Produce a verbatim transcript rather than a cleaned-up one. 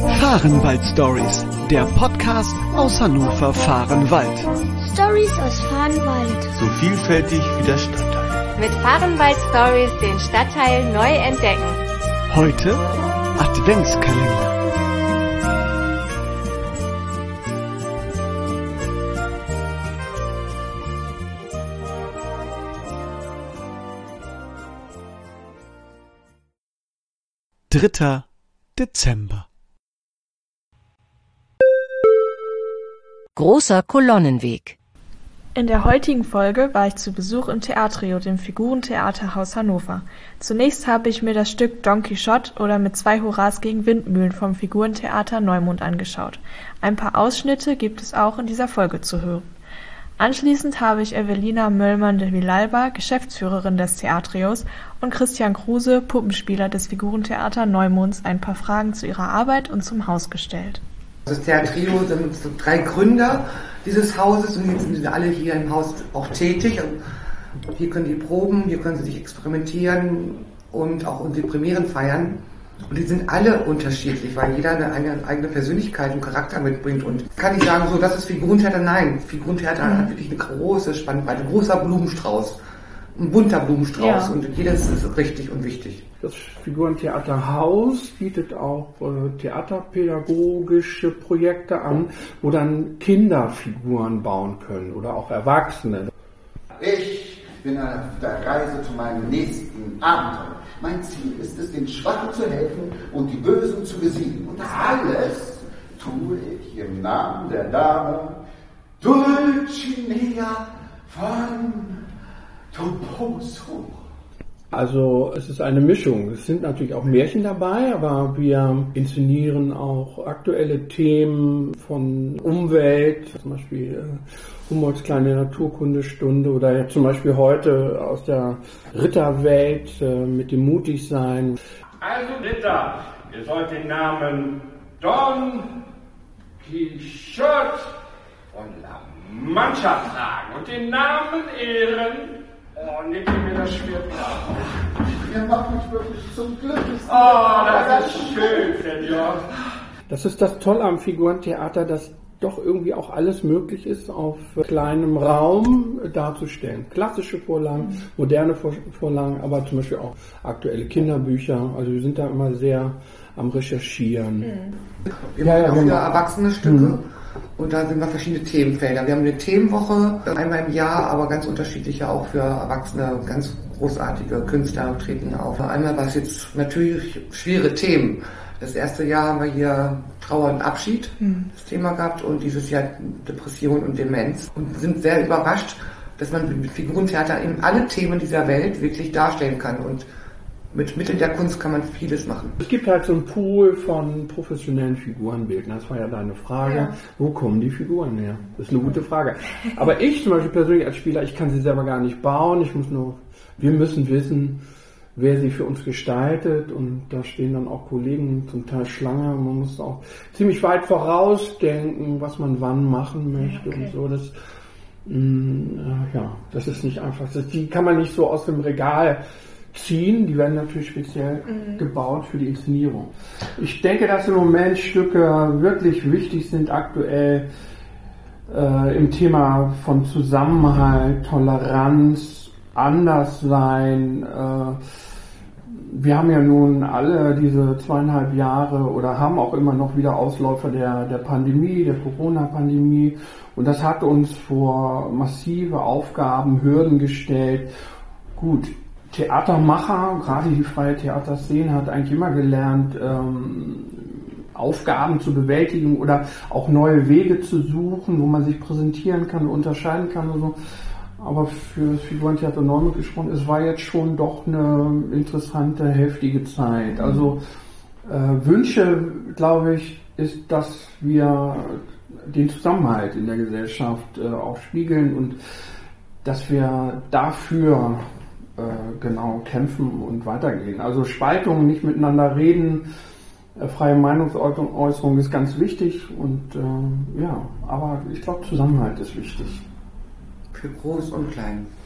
Fahrenwald Stories, der Podcast aus Hannover Fahrenwald. Stories aus Fahrenwald. So vielfältig wie der Stadtteil. Mit Fahrenwald Stories den Stadtteil neu entdecken. Heute Adventskalender. dritter Dezember. Großer Kolonnenweg. In der heutigen Folge war ich zu Besuch im Theatrio, dem Figurentheaterhaus Hannover. Zunächst habe ich mir das Stück Don Quixote oder mit zwei Hurras gegen Windmühlen vom Figurentheater Neumond angeschaut. Ein paar Ausschnitte gibt es auch in dieser Folge zu hören. Anschließend habe ich Evelina Möllmann de Villalba, Geschäftsführerin des Theatrios, und Christian Kruse, Puppenspieler des Figurentheater Neumonds, ein paar Fragen zu ihrer Arbeit und zum Haus gestellt. Das Theatrio sind so drei Gründer dieses Hauses und jetzt sind sie alle hier im Haus auch tätig. Hier können die proben, hier können sie sich experimentieren und auch unsere Premieren feiern. Und die sind alle unterschiedlich, weil jeder eine, eine eigene Persönlichkeit und Charakter mitbringt. Und kann ich sagen, so, das ist Figurentheater? Nein, Figurentheater mhm. hat wirklich eine große Spannweite, ein großer Blumenstrauß, ein bunter Blumenstrauß. Ja. Und jedes ist richtig und wichtig. Das Figurentheaterhaus bietet auch äh, theaterpädagogische Projekte an, wo dann Kinder Figuren bauen können oder auch Erwachsene. Ich bin auf der Reise zu meinem nächsten Abenteuer. Mein Ziel ist es, den Schwachen zu helfen und die Bösen zu besiegen. Und das alles tue ich im Namen der Dame Dulcinea von Toboso. Also es ist eine Mischung. Es sind natürlich auch Märchen dabei, aber wir inszenieren auch aktuelle Themen von Umwelt, zum Beispiel äh, Humboldts kleine Naturkundestunde oder ja, zum Beispiel heute aus der Ritterwelt äh, mit dem Mutigsein. Also Ritter, ihr sollt den Namen Don Quixote von La Mancha tragen und den Namen ehren. Oh, nehmt ihr mir das Schwert ab. Ihr macht mich wirklich zum Glücklichsten. Oh, das ist schön, Senior. Das ist das Tolle am Figurentheater, dass doch irgendwie auch alles möglich ist, auf kleinem Raum darzustellen. Klassische Vorlagen, moderne Vorlagen, aber zum Beispiel auch aktuelle Kinderbücher. Also wir sind da immer sehr am Recherchieren. Mhm. Wir machen ja, auch wieder erwachsene Stücke. Mhm. Und da sind wir verschiedene Themenfelder. Wir haben eine Themenwoche, einmal im Jahr, aber ganz unterschiedliche auch für Erwachsene, ganz großartige Künstler treten auf. Einmal war es jetzt natürlich schwere Themen. Das erste Jahr haben wir hier Trauer und Abschied, mhm. das Thema gehabt, und dieses Jahr Depression und Demenz. Und sind sehr überrascht, dass man mit Figurentheater eben alle Themen dieser Welt wirklich darstellen kann. Und mit Mitteln der Kunst kann man vieles machen. Es gibt halt so einen Pool von professionellen Figurenbildern. Das war ja deine Frage. Ja. Wo kommen die Figuren her? Das ist eine gute Frage. Aber ich zum Beispiel persönlich als Spieler, ich kann sie selber gar nicht bauen. Ich muss nur, wir müssen wissen, wer sie für uns gestaltet. Und da stehen dann auch Kollegen zum Teil Schlange. Man muss auch ziemlich weit vorausdenken, was man wann machen möchte, okay. und so. Das, mh, ja, das ist nicht einfach. Das, die kann man nicht so aus dem Regal ziehen, die werden natürlich speziell mhm. gebaut für die Inszenierung. Ich denke, dass im Moment Stücke wirklich wichtig sind aktuell äh, im Thema von Zusammenhalt, Toleranz, Anderssein. Äh, wir haben ja nun alle diese zweieinhalb Jahre oder haben auch immer noch wieder Ausläufer der, der Pandemie, der Corona-Pandemie, und das hat uns vor massive Aufgaben, Hürden gestellt. Gut, Theatermacher, gerade die freie Theaterszene, hat eigentlich immer gelernt, ähm, Aufgaben zu bewältigen oder auch neue Wege zu suchen, wo man sich präsentieren kann, unterscheiden kann und so. Aber für das Figurentheater Neumond gesprochen, es war jetzt schon doch eine interessante, heftige Zeit. Also äh, Wünsche, glaube ich, ist, dass wir den Zusammenhalt in der Gesellschaft äh, auch spiegeln und dass wir dafür genau kämpfen und weitergehen. Also Spaltung, nicht miteinander reden, äh, freie Meinungsäußerung ist ganz wichtig und äh, ja, aber ich glaube Zusammenhalt ist wichtig. Für Groß und Klein.